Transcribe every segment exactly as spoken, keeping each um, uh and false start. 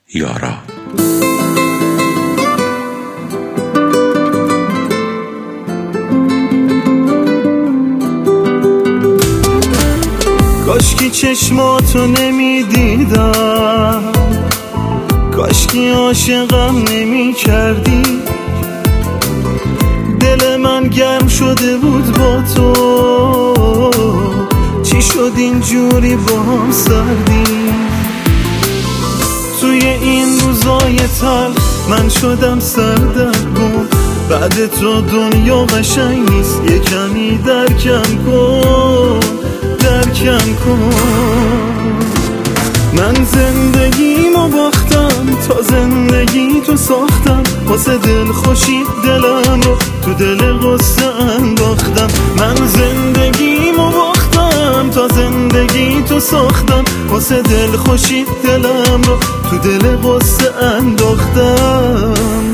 یارا. کاشکی چشماتو نمیدیدم، کاشکی عاشقم نمی کردی. دل من گرم شده بود با تو، چی شد اینجوری با هم سردی؟ توی این روزای تلخ من شدم سردرگم. بعد تو دنیا قشنگ نیست، یه کمی درکم کن، درکم کن. من زندگیمو باختم، تا زندگی تو ساختم. واسه دل خوشی دلم رو تو دل غصه انداختم. من زندگیمو باختم، تا زندگی تو ساختم. واسه دل خوشی دلم رو تو دل غصه انداختم.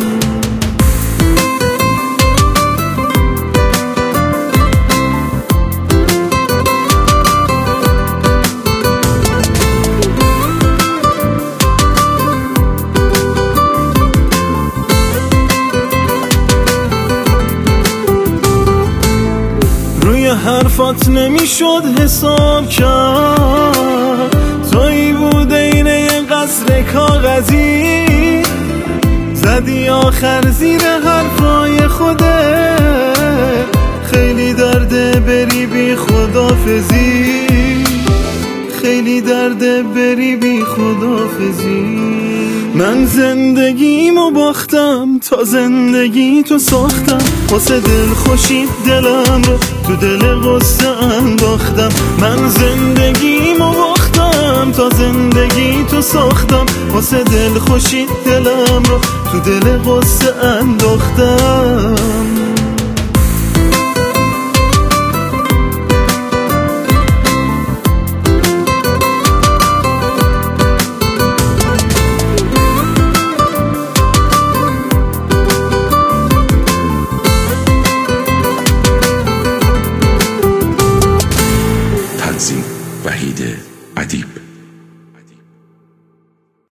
حرفات نمیشد حساب کرد، تویی بود این یه قصر کاغذی. زدی آخر زیر حرفای خوده، خیلی درده بری بی خدافزی، خیلی درده بری بی خدافزی. من زندگیمو باختم، تا زندگی تو ساختم. واسه دل خوشی دلم رو تو دل غصه انداختم. من زندگیمو باختم، تا زندگی تو ساختم. واسه دل خوشی دلم رو تو دل غصه انداختم. وحید ادیب.